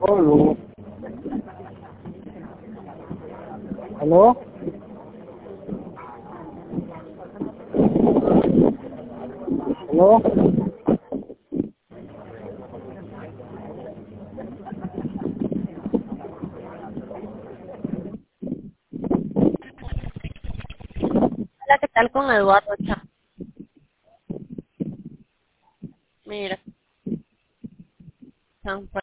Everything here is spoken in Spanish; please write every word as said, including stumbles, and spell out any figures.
Aló. ¿Aló? ¿Aló? Hola, ¿qué tal con Eduardo Chá? Mira, San